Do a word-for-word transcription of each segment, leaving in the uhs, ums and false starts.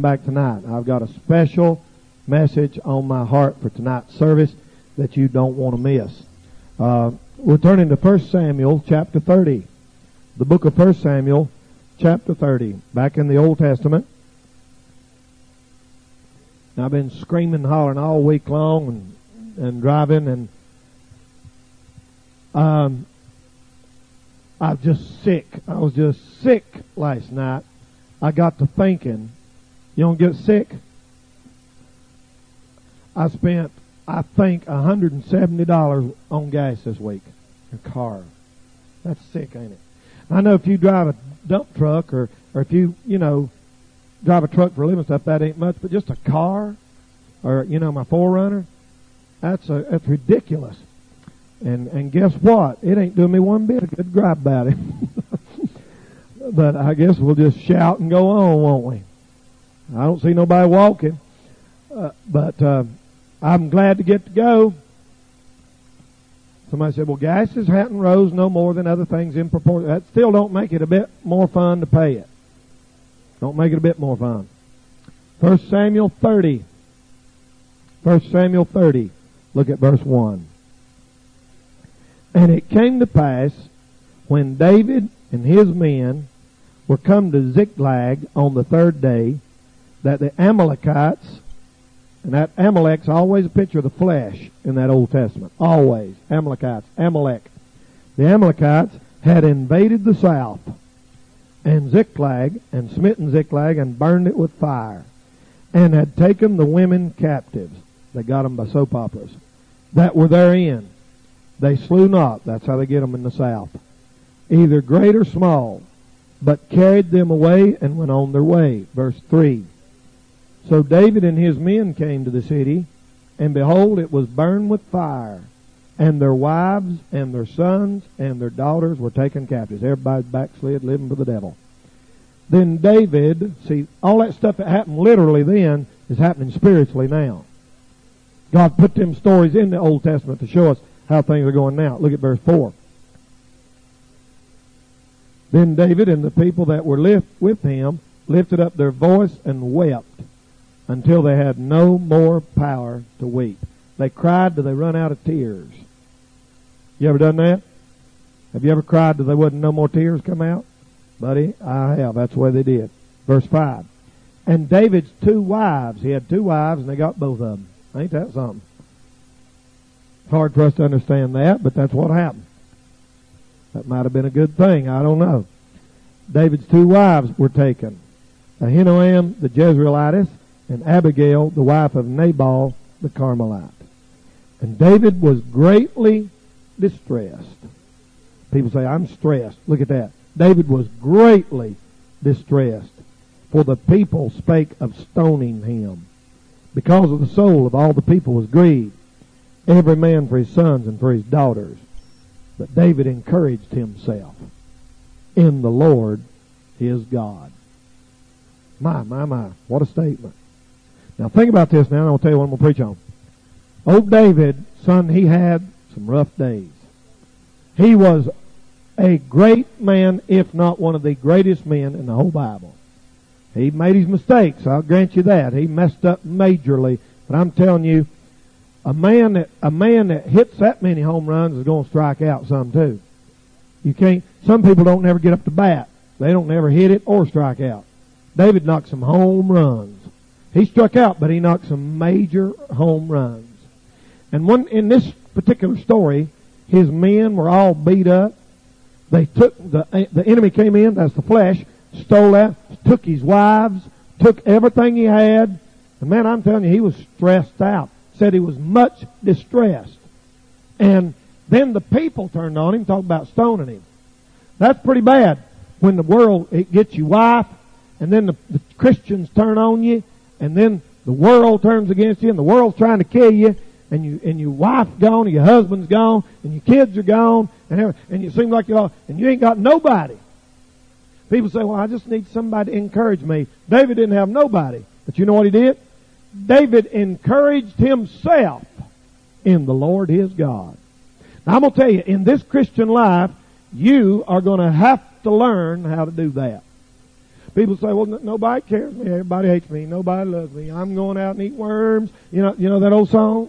back tonight. I've got a special message on my heart for tonight's service that you don't want to miss. Uh, we're turning to First Samuel chapter thirty. The book of First Samuel chapter thirty, back in the Old Testament. Now, I've been screaming and hollering all week long and, and driving, and um, I'm just sick. I was just sick last night. I got to thinking, you don't get sick? I spent, I think, one hundred seventy dollars on gas this week. A car. That's sick, ain't it? I know if you drive a dump truck or, or if you, you know, drive a truck for a living stuff, that ain't much, but just a car or, you know, my four runner, that's a, that's ridiculous. And, and guess what? It ain't doing me one bit of good gripe about it. But I guess we'll just shout and go on, won't we? I don't see nobody walking. Uh, but, uh, I'm glad to get to go. Somebody said, well, gas is Hatton Rose no more than other things in proportion. That still don't make it a bit more fun to pay it. Don't make it a bit more fun. First Samuel thirty. First Samuel thirty. Look at verse one. And it came to pass, when David and his men were come to Ziklag on the third day, that the Amalekites, and that Amalek's always a picture of the flesh in that Old Testament. Always. Amalekites. Amalek. The Amalekites had invaded the south and Ziklag, and smitten Ziklag, and burned it with fire, and had taken the women captives. They got them by soap operas. That were therein. They slew not. That's how they get them in the south. Either great or small, but carried them away and went on their way. Verse three. So David and his men came to the city, and behold, it was burned with fire, and their wives and their sons and their daughters were taken captives. Everybody's backslid, living for the devil. Then David, see, all that stuff that happened literally then is happening spiritually now. God put them stories in the Old Testament to show us how things are going now. Look at verse four. Then David and the people that were lift with him lifted up their voice and wept, until they had no more power to weep. They cried till they run out of tears. You ever done that? Have you ever cried till there wasn't no more tears come out? Buddy, I have. That's the way they did. Verse five. And David's two wives, he had two wives and they got both of them. Ain't that something? It's hard for us to understand that, but that's what happened. That might have been a good thing. I don't know. David's two wives were taken. Ahinoam the Jezreelitess, and Abigail, the wife of Nabal the Carmelite. And David was greatly distressed. People say, I'm stressed. Look at that. David was greatly distressed, for the people spake of stoning him, because of the soul of all the people was grieved, every man for his sons and for his daughters. But David encouraged himself in the Lord his God. My, my, my. What a statement. Now think about this now, and I'll tell you what I'm going to preach on. Old David, son, he had some rough days. He was a great man, if not one of the greatest men in the whole Bible. He made his mistakes, I'll grant you that. He messed up majorly. But I'm telling you, a man that a man that hits that many home runs is going to strike out some too. You can't, some people don't never get up to bat. They don't never hit it or strike out. David knocked some home runs. He struck out, but he knocked some major home runs. And one, in this particular story, his men were all beat up. They took, the, the enemy came in, that's the flesh, stole that, took his wives, took everything he had. And man, I'm telling you, he was stressed out. Said he was much distressed. And then the people turned on him, talking about stoning him. That's pretty bad when the world, it gets you wife, and then the, the Christians turn on you, and then the world turns against you, and the world's trying to kill you, and you and your wife's gone, and your husband's gone, and your kids are gone, and and you seem like you're all, and you ain't got nobody. People say, well, I just need somebody to encourage me. David didn't have nobody. But you know what he did? David encouraged himself in the Lord his God. Now, I'm going to tell you, in this Christian life, you are going to have to learn how to do that. People say, well, n- nobody cares me. Everybody hates me. Nobody loves me. I'm going out and eat worms. You know, you know that old song?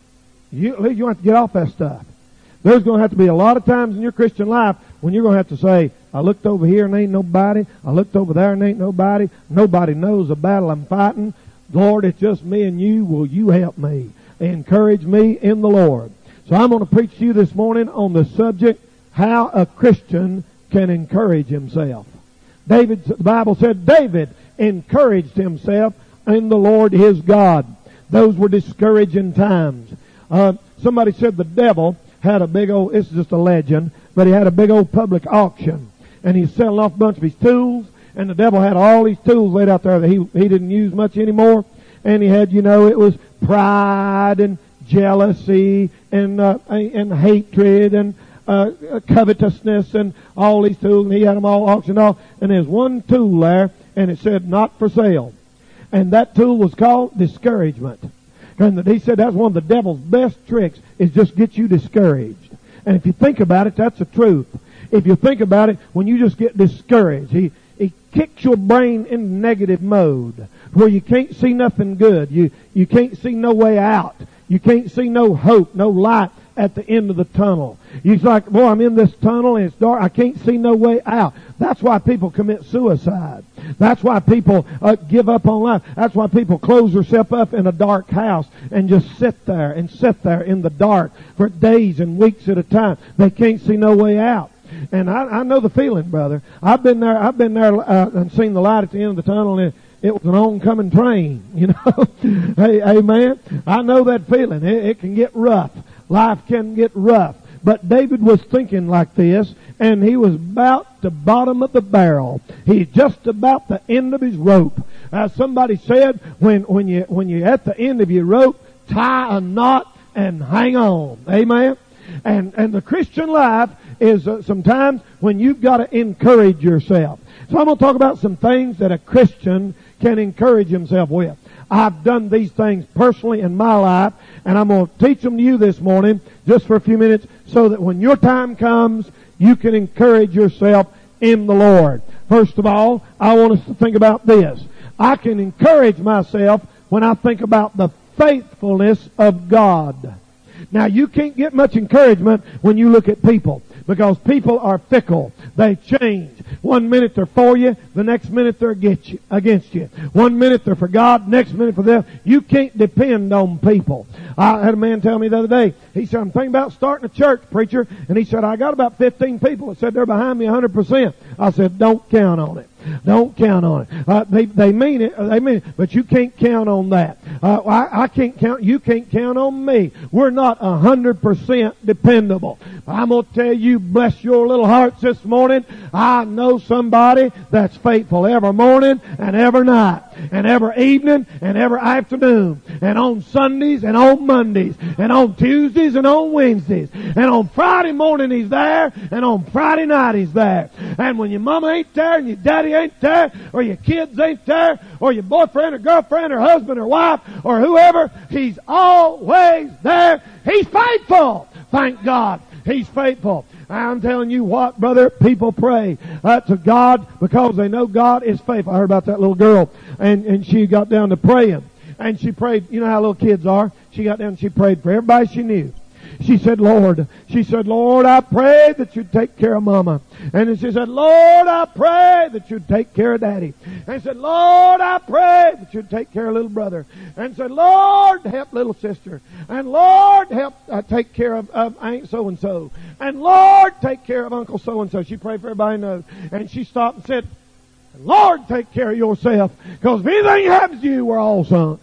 You, you have to get off that stuff. There's going to have to be a lot of times in your Christian life when you're going to have to say, I looked over here and ain't nobody. I looked over there and ain't nobody. Nobody knows the battle I'm fighting. Lord, it's just me and you. Will you help me? Encourage me in the Lord. So I'm going to preach to you this morning on the subject, how a Christian can encourage himself. David, the Bible said David encouraged himself in the Lord his God. Those were discouraging times. Uh, somebody said the devil had a big old, this is just a legend, but he had a big old public auction. And he's selling off a bunch of his tools. And the devil had all these tools laid out there that he, he didn't use much anymore. And he had, you know, it was pride and jealousy and, uh, and hatred and, uh, covetousness and all these tools. And he had them all auctioned off. And there's one tool there and it said not for sale. And that tool was called discouragement. And he said that's one of the devil's best tricks is just get you discouraged. And if you think about it, that's the truth. If you think about it, when you just get discouraged, he, he kicks your brain in negative mode where you can't see nothing good. You, you can't see no way out. You can't see no hope, no light at the end of the tunnel. You're like, boy, I'm in this tunnel and it's dark. I can't see no way out. That's why people commit suicide. That's why people uh, give up on life. That's why people close themselves up in a dark house and just sit there and sit there in the dark for days and weeks at a time. They can't see no way out. And I, I know the feeling, brother. I've been there. I've been there uh, and seen the light at the end of the tunnel, and it, it was an oncoming train. You know, hey, amen. I know that feeling. It, it can get rough. Life can get rough. But David was thinking like this, and he was about the bottom of the barrel. He's just about the end of his rope. As somebody said, when when you when you're at the end of your rope, tie a knot and hang on. Amen. And and the Christian life is uh, sometimes when you've got to encourage yourself. So I'm going to talk about some things that a Christian can encourage himself with. I've done these things personally in my life, and I'm going to teach them to you this morning just for a few minutes so that when your time comes, you can encourage yourself in the Lord. First of all, I want us to think about this. I can encourage myself when I think about the faithfulness of God. Now, you can't get much encouragement when you look at people, because people are fickle. They change. One minute they're for you, the next minute they're against you. Against you. One minute they're for God, next minute for them. You can't depend on people. I had a man tell me the other day, he said, I'm thinking about starting a church, preacher. And he said, I got about fifteen people that said they're behind me one hundred percent. I said, don't count on it. Don't count on it. Uh, they, they mean it, they mean it, but you can't count on that. Uh, I, I can't count, you can't count on me. We're not a hundred percent dependable. I'm gonna tell you, bless your little hearts this morning, I know somebody that's faithful every morning and every night and every evening and every afternoon and on Sundays and on Mondays and on Tuesdays and on Wednesdays and on Friday morning he's there and on Friday night he's there. And when your mama ain't there and your daddy ain't there, or your kids ain't there, or your boyfriend or girlfriend or husband or wife or whoever, he's always there. He's faithful. Thank God. He's faithful. I'm telling you what, brother, people pray uh, to God because they know God is faithful. I heard about that little girl, and, and she got down to praying. And she prayed, you know how little kids are. She got down and she prayed for everybody she knew. She said, Lord, she said, Lord, I pray that you'd take care of Mama. And then she said, Lord, I pray that you'd take care of Daddy. And she said, Lord, I pray that you'd take care of little brother. And said, Lord, help little sister. And Lord, help uh, take care of, of Aunt so-and-so. And Lord, take care of Uncle so-and-so. She prayed for everybody knows. And she stopped and said, Lord, take care of yourself. Because if anything happens to you, we're all sunk.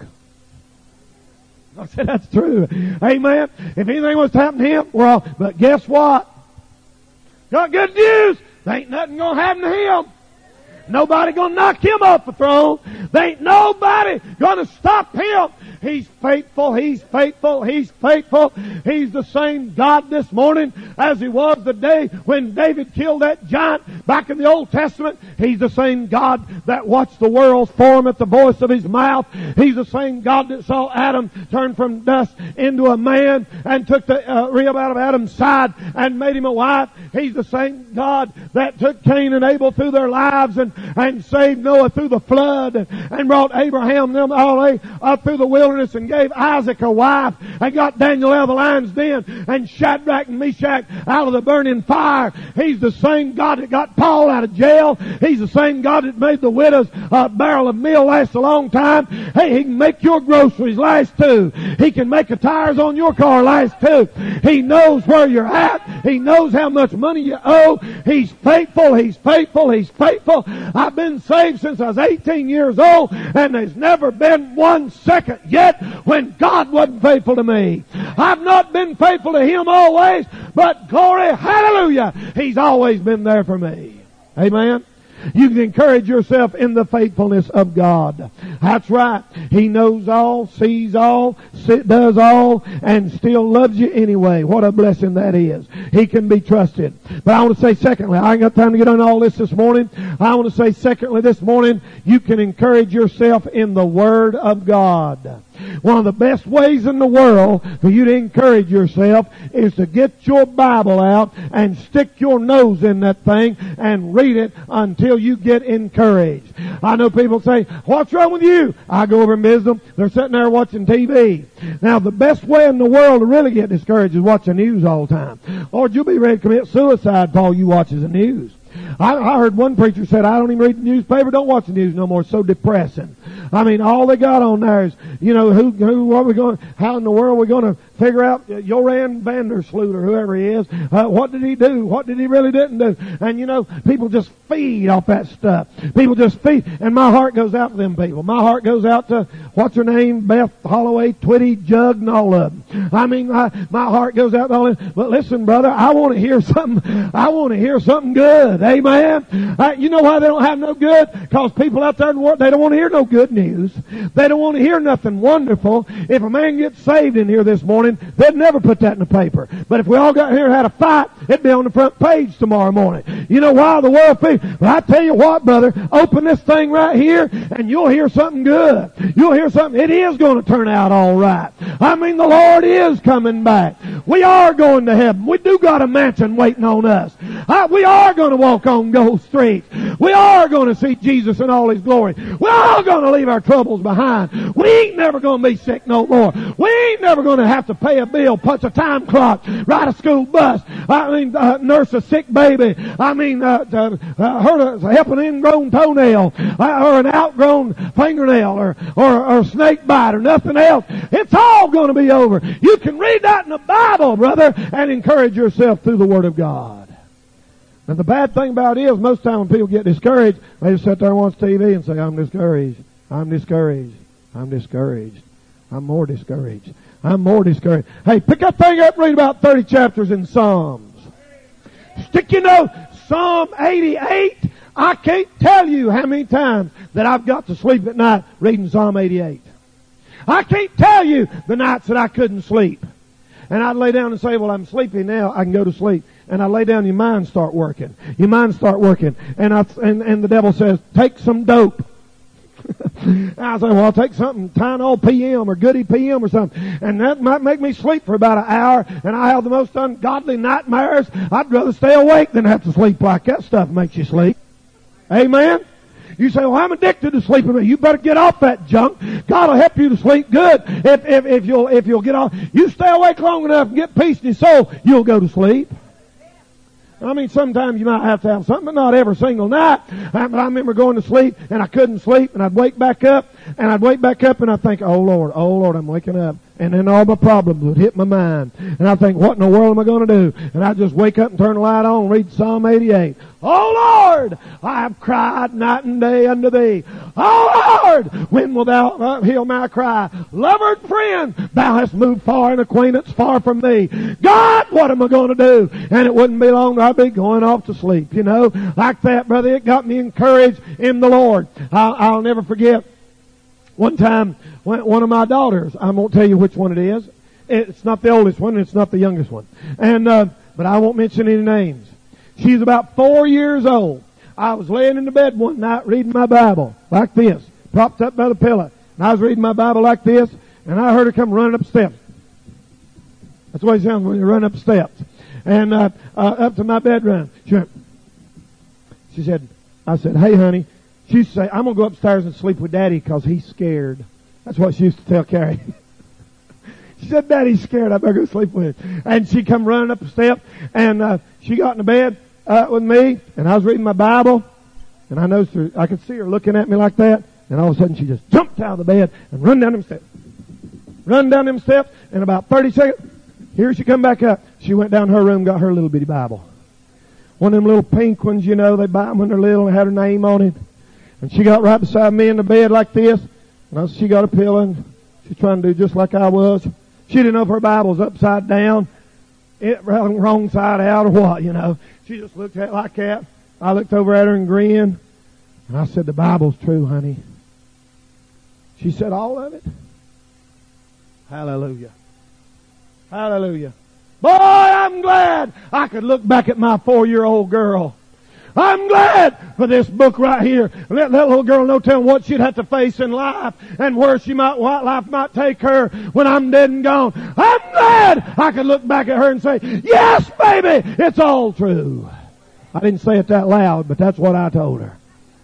I said, that's true. Amen. If anything was to happen to him, well, but guess what? Got good news. There ain't nothing going to happen to him. Nobody going to knock him off the throne. There ain't nobody going to stop him. He's faithful. He's faithful. He's faithful. He's the same God this morning as He was the day when David killed that giant back in the Old Testament. He's the same God that watched the worlds form at the voice of His mouth. He's the same God that saw Adam turn from dust into a man and took the uh, rib out of Adam's side and made him a wife. He's the same God that took Cain and Abel through their lives and, and saved Noah through the flood and, and brought Abraham them all the way up through the wilderness and gave Isaac a wife and got Daniel out of the lion's den and Shadrach and Meshach out of the burning fire. He's the same God that got Paul out of jail. He's the same God that made the widow's uh, barrel of meal last a long time. Hey, He can make your groceries last too. He can make the tires on your car last too. He knows where you're at. He knows how much money you owe. He's faithful. He's faithful. He's faithful. I've been saved since I was eighteen years old, and there's never been one second yet when God wasn't faithful to me. I've not been faithful to Him always, but glory, hallelujah, He's always been there for me. Amen. You can encourage yourself in the faithfulness of God. That's right. He knows all, sees all, does all, and still loves you anyway. What a blessing that is. He can be trusted. But I want to say secondly, I ain't got time to get on all this this morning. I want to say secondly this morning, you can encourage yourself in the Word of God. One of the best ways in the world for you to encourage yourself is to get your Bible out and stick your nose in that thing and read it until you get encouraged. I know people say, what's wrong with you? I go over and visit them. They're sitting there watching T V. Now, the best way in the world to really get discouraged is watching the news all the time. Or you'll be ready to commit suicide if all you watch is the news. I, I heard one preacher said, I don't even read the newspaper, don't watch the news no more, it's so depressing. I mean, all they got on there is, you know, who, who, what are we going, how in the world are we going to figure out Joran Vandersloot or whoever he is, uh, what did he do, what did he really didn't do? And you know, people just feed off that stuff. People just feed, and my heart goes out to them people. My heart goes out to, what's her name, Beth Holloway, Twitty, Jug, and all of them. I mean, I, my heart goes out to all of them. But listen, brother, I want to hear something, I want to hear something good. Amen. Uh, you know why they don't have no good? Because people out there in the world, they don't want to hear no good news. They don't want to hear nothing wonderful. If a man gets saved in here this morning, they'd never put that in the paper. But if we all got here and had a fight, it'd be on the front page tomorrow morning. You know why the world feeds? Well, I tell you what, brother, open this thing right here and you'll hear something good. You'll hear something. It is going to turn out all right. I mean, the Lord is coming back. We are going to heaven. We do got a mansion waiting on us. Uh, we are going to walk on gold streets. We are going to see Jesus in all His glory. We're all going to leave our troubles behind. We ain't never going to be sick no more. We ain't never going to have to pay a bill, punch a time clock, ride a school bus. I mean, uh, nurse a sick baby. I mean, uh, uh, uh, hurt a, help an ingrown toenail, uh, or an outgrown fingernail, or, or, or a snake bite, or nothing else. It's all going to be over. You can read that in the Bible, brother, and encourage yourself through the Word of God. And the bad thing about it is, most time when people get discouraged, they just sit there and watch T V and say, I'm discouraged. I'm discouraged. I'm discouraged. I'm more discouraged. I'm more discouraged. Hey, pick that thing up and read about thirty chapters in Psalms. Stick your nose. Psalm eighty-eight. I can't tell you how many times that I've got to sleep at night reading Psalm eighty-eight. I can't tell you the nights that I couldn't sleep. And I'd lay down and say, well, I'm sleepy now, I can go to sleep. And I lay down, your mind start working. Your mind start working. And I, and, and the devil says, take some dope. And I say, well, I'll take something, Tylenol P M or Goody P M or something. And that might make me sleep for about an hour. And I have the most ungodly nightmares. I'd rather stay awake than have to sleep like that stuff makes you sleep. Amen? You say, well, I'm addicted to sleeping. You better get off that junk. God will help you to sleep good if, if, if you'll, if you'll get off. You stay awake long enough and get peace in your soul, you'll go to sleep. I mean, sometimes you might have to have something, but not every single night. I, but I remember going to sleep, and I couldn't sleep, and I'd wake back up, and I'd wake back up, and I'd think, oh, Lord, oh, Lord, I'm waking up. And then all my problems would hit my mind. And I'd think, what in the world am I going to do? And I'd just wake up and turn the light on and read Psalm eighty-eight. Oh, Lord, I have cried night and day unto Thee. Oh, Lord, when wilt Thou uh, heal my cry? Lover and friend, Thou hast moved far, and acquaintance far from Thee. God, what am I going to do? And it wouldn't be long till I'd be going off to sleep, you know. Like that, brother, it got me encouraged in the Lord. I'll, I'll never forget One time, one of my daughters, I won't tell you which one it is. It's not the oldest one, and it's not the youngest one. And, uh, but I won't mention any names. She's about four years old. I was laying in the bed one night reading my Bible like this, propped up by the pillow. And I was reading my Bible like this, and I heard her come running up the steps. That's the way it sounds when you run up the steps. And, uh, uh, up to my bedroom. She went, she said, I said, hey honey, she used to say, I'm going to go upstairs and sleep with Daddy because he's scared. That's what she used to tell Carrie. She said, Daddy's scared, I better go sleep with him. And she come running up the steps, and, uh, she got in the bed, uh, with me, and I was reading my Bible, and I noticed her, I could see her looking at me like that, and all of a sudden she just jumped out of the bed and run down them steps. Run down them steps, and about thirty seconds, here she come back up. She went down her room, got her little bitty Bible. One of them little pink ones, you know, they buy them when they're little and had her name on it. And she got right beside me in the bed like this, and she got a pillow, and she's trying to do just like I was. She didn't know if her Bible was upside down, it wrong side out, or what, you know. She just looked at it like that. I looked over at her and grinned. And I said, the Bible's true, honey. She said, all of it? Hallelujah. Hallelujah. Boy, I'm glad I could look back at my four-year-old girl. I'm glad for this book right here. Let that little girl know, tell what she'd have to face in life and where she might, what life might take her when I'm dead and gone. I'm glad I could look back at her and say, yes, baby, it's all true. I didn't say it that loud, but that's what I told her.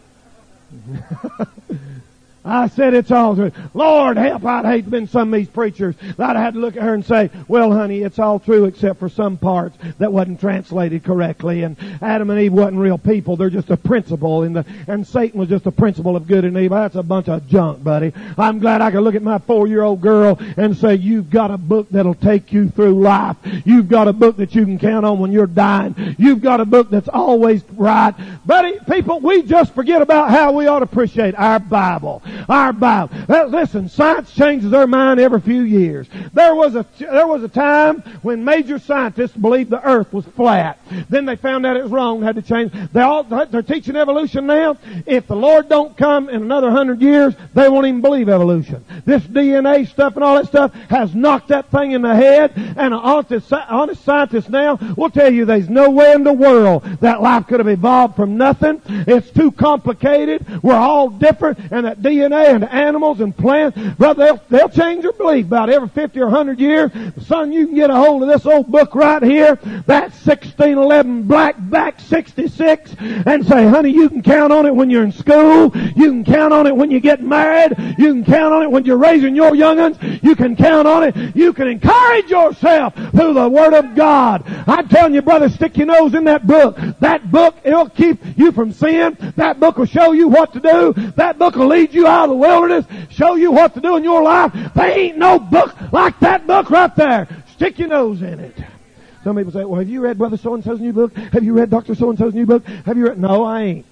I said it's all true. Lord help, I'd hate to been some of these preachers that I'd had to look at her and say, well honey, it's all true except for some parts that wasn't translated correctly, and Adam and Eve wasn't real people, they're just a principle, and the, and Satan was just a principle of good and evil. That's a bunch of junk, buddy. I'm glad I could look at my four-year-old girl and say, you've got a book that'll take you through life. You've got a book that you can count on when you're dying. You've got a book that's always right. Buddy, people, we just forget about how we ought to appreciate our Bible. Our Bible. Listen, science changes their mind every few years. There was a there was a time when major scientists believed the earth was flat. Then they found out it was wrong, had to change. They all they're teaching evolution now. If the Lord don't come in another hundred years, they won't even believe evolution. This D N A stuff and all that stuff has knocked that thing in the head, and an honest, honest scientist now will tell you there's no way in the world that life could have evolved from nothing. It's too complicated. We're all different, and that D N A and animals and plants, brother, they'll, they'll change their belief about every fifty or one hundred years. Son, you can get a hold of this old book right here, that sixteen eleven Blackback sixty-six, and say, honey, you can count on it when you're in school. You can count on it when you get married. You can count on it when you're raising your young'uns. You can count on it. You can encourage yourself through the Word of God. I'm telling you, brother, stick your nose in that book. That book, it'll keep you from sin. That book will show you what to do. That book will lead you out of the wilderness, show you what to do in your life. There ain't no book like that book right there. Stick your nose in it. Some people say, well, have you read Brother So-and-so's new book? Have you read Doctor So-and-so's new book? Have you read? No, I ain't.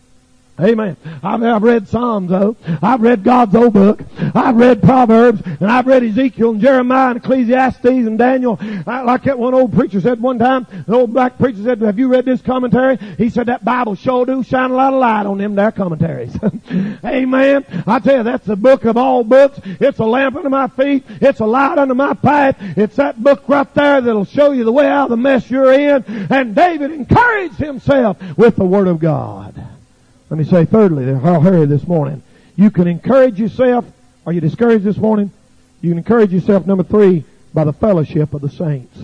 Amen. I've, I've read Psalms, though. I've read God's old book. I've read Proverbs, and I've read Ezekiel and Jeremiah and Ecclesiastes and Daniel. I, like that one old preacher said one time, the old black preacher said, have you read this commentary? He said, that Bible sure do shine a lot of light on them there commentaries. Amen. I tell you, that's the book of all books. It's a lamp under my feet. It's a light under my path. It's that book right there that'll show you the way out of the mess you're in. And David encouraged himself with the Word of God. Let me say thirdly, I'll hurry this morning. You can encourage yourself. Are you discouraged this morning? You can encourage yourself, number three, by the fellowship of the saints.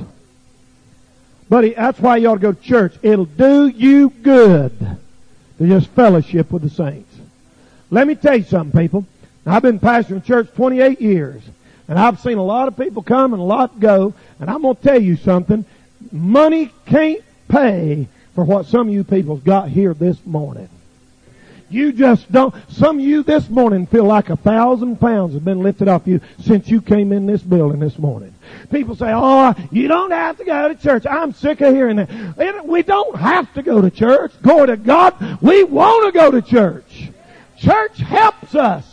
Buddy, that's why you ought to go to church. It'll do you good to just fellowship with the saints. Let me tell you something, people. Now, I've been pastoring church twenty-eight years, and I've seen a lot of people come and a lot go, and I'm going to tell you something. Money can't pay for what some of you people's got here this morning. You just don't, some of you this morning feel like a thousand pounds have been lifted off you since you came in this building this morning. People say, oh, you don't have to go to church. I'm sick of hearing that. We don't have to go to church. Glory to God. We want to go to church. Church helps us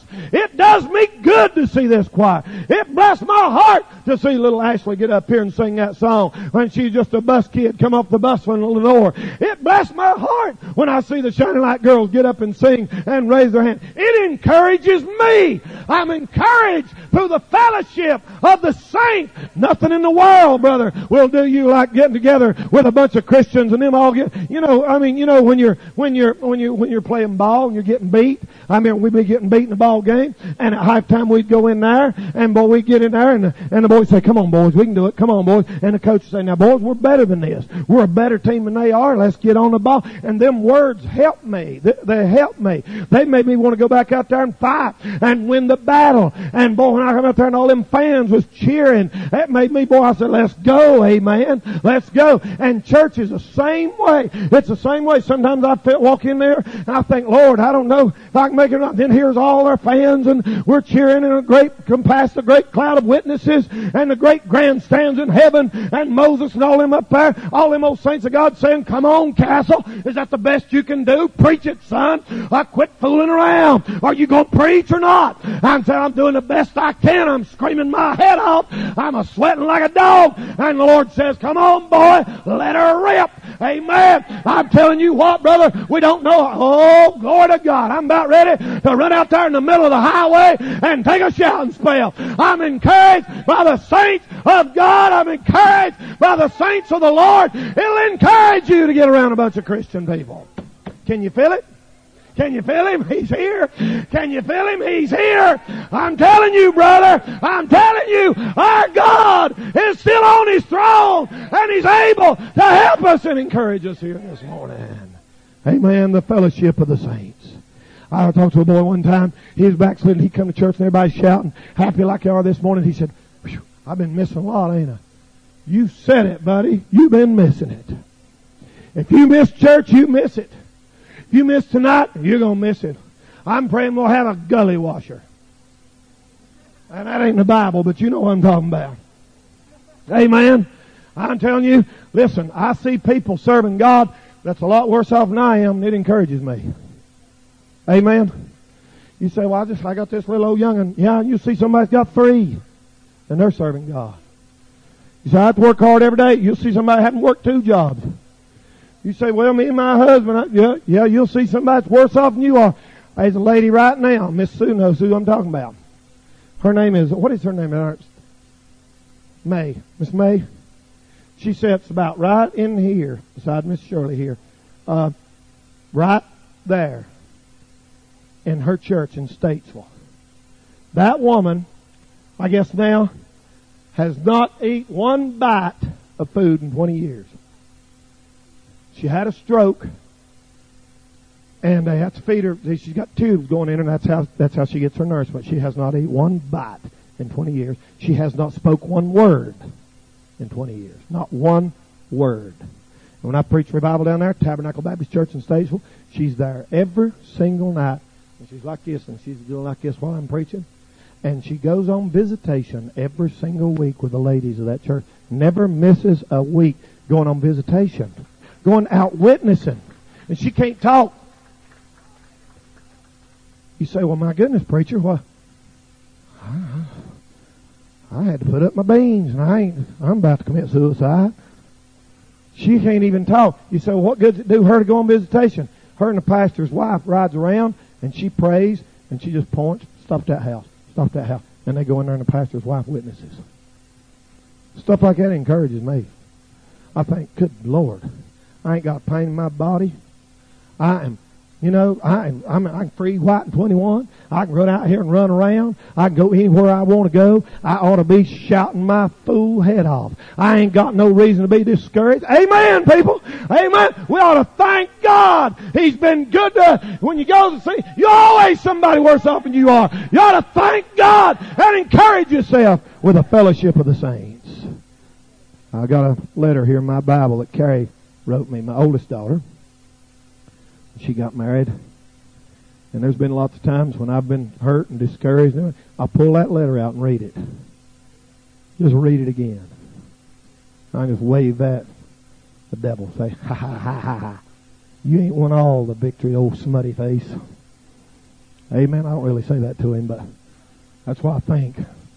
It does me good to see this choir. It blessed my heart to see little Ashley get up here and sing that song when she's just a bus kid, come off the bus from Lenore. It blessed my heart when I see the Shining Light girls get up and sing and raise their hand. It encourages me. I'm encouraged through the fellowship of the saints. Nothing in the world, brother, will do you like getting together with a bunch of Christians and them all get, you know, I mean, you know, when you're, when you're, when you, when you're playing ball and you're getting beat. I mean, we'd be getting beat in the ball game, and at halftime we'd go in there, and boy, we'd get in there, and the, and the boys say, come on boys, we can do it, come on boys. And the coach would say, now boys, we're better than this. We're a better team than they are. Let's get on the ball. And them words help me. They, they help me. They made me want to go back out there and fight and win the battle. And boy, when I come out there and all them fans was cheering, that made me, boy, I said, let's go, amen. Let's go. And church is the same way. It's the same way. Sometimes I feel, walk in there and I think, Lord, I don't know if I can make it or not. Then here's all our fans and we're cheering in a great, compass a great cloud of witnesses and the great grandstands in heaven and Moses and all them up there, all them old saints of God saying, come on, Castle. Is that the best you can do? Preach it, son. I quit fooling around. Are you going to preach or not? I'm saying I'm doing the best I can. I'm screaming my head off. I'm a sweating like a dog. And the Lord says, come on, boy. Let her rip. Amen. I'm telling you what, brother, we don't know. Oh, glory to God. I'm about ready to run out there in the middle of the highway and take a shouting spell. I'm encouraged by the saints of God. I'm encouraged by the saints of the Lord. It'll encourage you to get around a bunch of Christian people. Can you feel it? Can you feel him? He's here. Can you feel him? He's here. I'm telling you, brother. I'm telling you, our God is still on His throne and He's able to help us and encourage us here this morning. Amen. The fellowship of the saints. I talked to a boy one time. He was backslidden. He come to church and everybody's shouting, happy like they are this morning. He said, I've been missing a lot, ain't I? You said it, buddy. You've been missing it. If you miss church, you miss it. If you miss tonight, you're going to miss it. I'm praying we'll have a gully washer. And that ain't in the Bible, but you know what I'm talking about. Amen. I'm telling you, listen, I see people serving God that's a lot worse off than I am, and it encourages me. Amen. You say, well, I just, I got this little old young'un. Yeah, you see somebody's got three, and they're serving God. You say, I have to work hard every day. You'll see somebody having worked two jobs. You say, well, me and my husband, I, yeah, yeah, you'll see somebody that's worse off than you are. There's a lady right now, Miss Sue knows who I'm talking about. Her name is, what is her name? May. Miss May. She sits about right in here, beside Miss Shirley here. Uh, right there. In her church in Statesville. That woman, I guess now, has not eaten one bite of food in twenty years. She had a stroke, and they have to feed her. She's got tubes going in, and that's how that's how she gets her nourishment. She has not eaten one bite in twenty years. She has not spoke one word in twenty years. Not one word. And when I preach revival down there, Tabernacle Baptist Church in Statesville, she's there every single night. And she's like this, and she's doing like this while I'm preaching. And she goes on visitation every single week with the ladies of that church. Never misses a week going on visitation. Going out witnessing. And she can't talk. You say, well, my goodness, preacher, well, I, I had to put up my beans, and I ain't, I'm about to commit suicide. She can't even talk. You say, well, what good does it do her to go on visitation? Her and the pastor's wife rides around, and she prays, and she just points, stop that house, stop that house. And they go in there, and the pastor's wife witnesses. Stuff like that encourages me. I think, good Lord, I ain't got pain in my body. I am, you know, I am, I'm, I'm free, white, and twenty-one. I can run out here and run around. I can go anywhere I want to go. I ought to be shouting my fool head off. I ain't got no reason to be discouraged. Amen, people. Amen. We ought to thank God. He's been good to us. When you go to see, you're always somebody worse off than you are. You ought to thank God and encourage yourself with a fellowship of the saints. I got a letter here in my Bible that Carrie wrote me, my oldest daughter. She got married. And there's been lots of times when I've been hurt and discouraged. I'll pull that letter out and read it. Just read it again. I just wave that. The devil say, ha ha ha ha ha. You ain't won all the victory, old smutty face. Amen. I don't really say that to him, but that's what I think.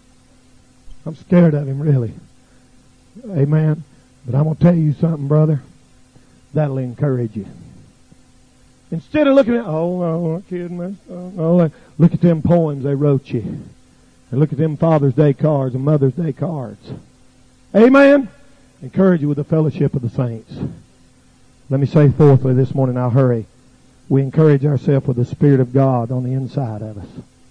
I'm scared of him, really. Amen. But I'm going to tell you something, brother. That'll encourage you. Instead of looking at, oh, no, kid, man, oh, no, look at them poems they wrote you. And look at them Father's Day cards and Mother's Day cards. Amen. Encourage you with the fellowship of the saints. Let me say fourthly this morning, I'll hurry. We encourage ourselves with the Spirit of God on the inside of us.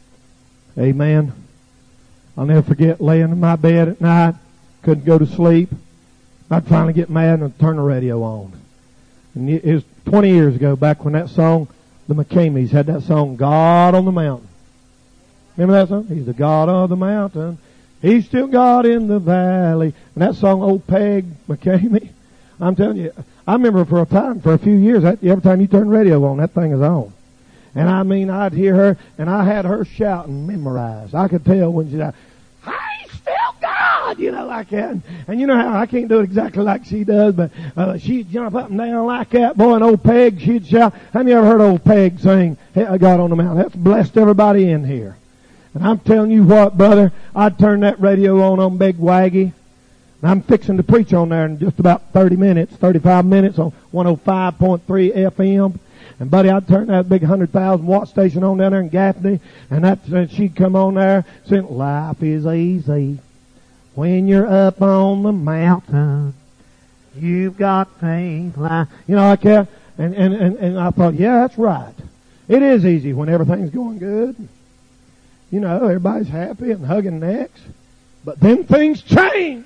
Amen. I'll never forget laying in my bed at night, couldn't go to sleep. I'd finally get mad and I'd turn the radio on. And it was twenty years ago, back when that song, the McCameys had that song, God on the Mountain. Remember that song? He's the God of the mountain. He's still God in the valley. And that song, old Peg McCamey, I'm telling you, I remember for a time, for a few years, every time you turn the radio on, that thing is on. And I mean, I'd hear her, and I had her shouting memorized. I could tell when she said, he's still God, you know, like that. And, and you know how I can't do it exactly like she does, but uh, she'd jump up and down like that. Boy, and old Peg, she'd shout. Have you ever heard old Peg sing, hey, God on the Mountain? That's blessed everybody in here. And I'm telling you what, brother, I'd turn that radio on on Big Waggy. And I'm fixing to preach on there in just about thirty minutes, thirty-five minutes on one oh five point three F M. And buddy, I'd turn that big one hundred thousand watt station on down there in Gaffney. And that, and she'd come on there saying, life is easy when you're up on the mountain. You've got things like, you know, like that. And, and, and, and I thought, yeah, that's right. It is easy when everything's going good. You know, everybody's happy and hugging necks. But then things change.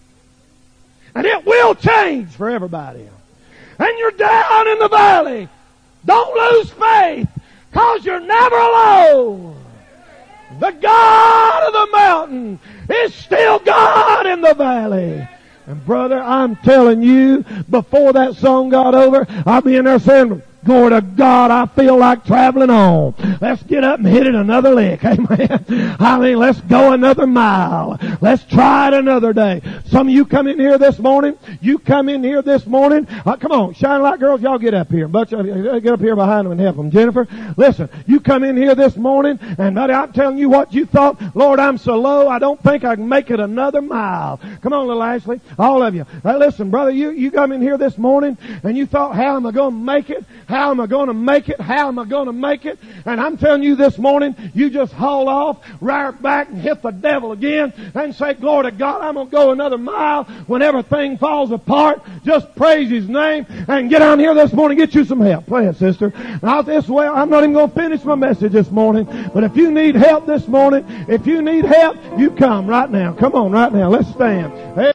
And it will change for everybody. And you're down in the valley. Don't lose faith, because you're never alone. The God of the mountain is still God in the valley. And brother, I'm telling you, before that song got over, I'll be in there saying, glory to God, I feel like traveling on. Let's get up and hit it another lick. Amen. I mean, let's go another mile. Let's try it another day. Some of you come in here this morning. You come in here this morning. Uh, come on, shine light girls, y'all get up here. But uh, get up here behind them and help them. Jennifer, listen, you come in here this morning, and buddy, I'm telling you what you thought. Lord, I'm so low, I don't think I can make it another mile. Come on, little Ashley. All of you. Uh, listen, brother, you, you come in here this morning, and you thought, how am I going to make it? How am I going to make it? How am I going to make it? And I'm telling you this morning, you just haul off, rear back, and hit the devil again, and say, glory to God, I'm going to go another mile. When everything falls apart, just praise His name, and get down here this morning, get you some help. Play it, sister. Now, this way, I'm not even going to finish my message this morning, but if you need help this morning, if you need help, you come right now. Come on right now. Let's stand. Hey.